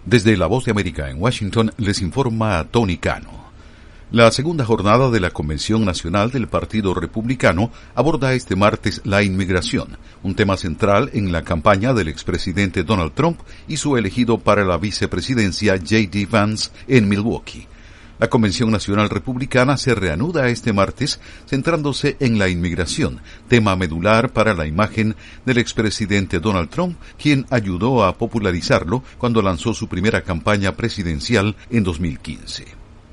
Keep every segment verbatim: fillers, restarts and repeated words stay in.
Desde La Voz de América en Washington les informa Tony Cano. La segunda jornada de la Convención Nacional del Partido Republicano aborda este martes la inmigración, un tema central en la campaña del expresidente Donald Trump y su elegido para la vicepresidencia J D Vance en Milwaukee. La Convención Nacional Republicana se reanuda este martes centrándose en la inmigración, tema medular para la imagen del expresidente Donald Trump, quien ayudó a popularizarlo cuando lanzó su primera campaña presidencial en dos mil quince.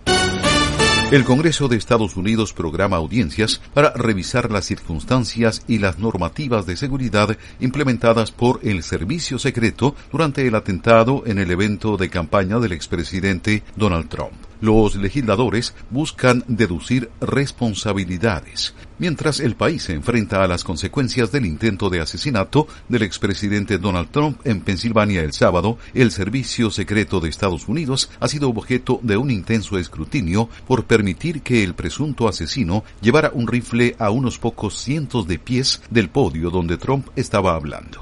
El Congreso de Estados Unidos programa audiencias para revisar las circunstancias y las normativas de seguridad implementadas por el Servicio Secreto durante el atentado en el evento de campaña del expresidente Donald Trump. Los legisladores buscan deducir responsabilidades, mientras el país se enfrenta a las consecuencias del intento de asesinato del expresidente Donald Trump en Pensilvania el sábado. El Servicio Secreto de Estados Unidos ha sido objeto de un intenso escrutinio por permitir que el presunto asesino llevara un rifle a unos pocos cientos de pies del podio donde Trump estaba hablando.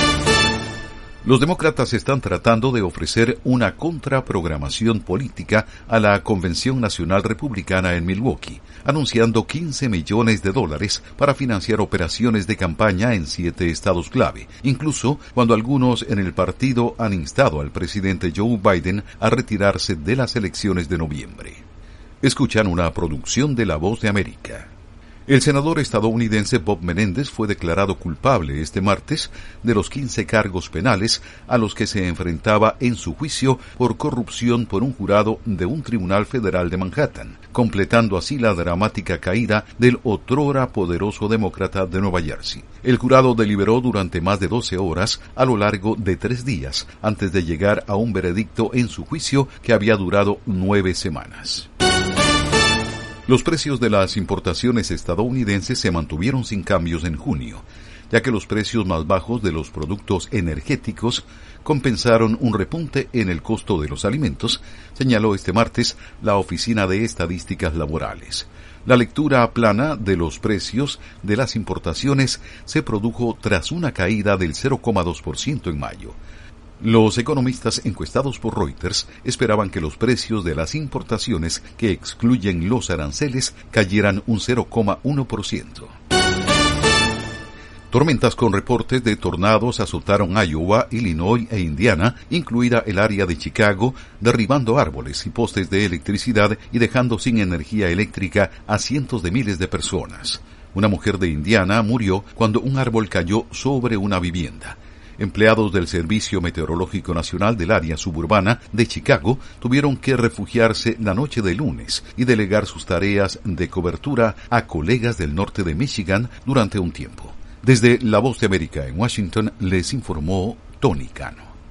Los demócratas están tratando de ofrecer una contraprogramación política a la Convención Nacional Republicana en Milwaukee, anunciando quince millones de dólares para financiar operaciones de campaña en siete estados clave, incluso cuando algunos en el partido han instado al presidente Joe Biden a retirarse de las elecciones de noviembre. Escuchan una producción de La Voz de América. El senador estadounidense Bob Menéndez fue declarado culpable este martes de los quince cargos penales a los que se enfrentaba en su juicio por corrupción por un jurado de un tribunal federal de Manhattan, completando así la dramática caída del otrora poderoso demócrata de Nueva Jersey. El jurado deliberó durante más de doce horas a lo largo de tres días antes de llegar a un veredicto en su juicio que había durado nueve semanas. Los precios de las importaciones estadounidenses se mantuvieron sin cambios en junio, ya que los precios más bajos de los productos energéticos compensaron un repunte en el costo de los alimentos, señaló este martes la Oficina de Estadísticas Laborales. La lectura plana de los precios de las importaciones se produjo tras una caída del cero coma dos por ciento en mayo. Los economistas encuestados por Reuters esperaban que los precios de las importaciones que excluyen los aranceles cayeran un cero coma uno por ciento. Tormentas con reportes de tornados azotaron Iowa, Illinois e Indiana, incluida el área de Chicago, derribando árboles y postes de electricidad y dejando sin energía eléctrica a cientos de miles de personas. Una mujer de Indiana murió cuando un árbol cayó sobre una vivienda. Empleados del Servicio Meteorológico Nacional del área suburbana de Chicago tuvieron que refugiarse la noche de lunes y delegar sus tareas de cobertura a colegas del norte de Michigan durante un tiempo. Desde La Voz de América en Washington les informó Tony Cano.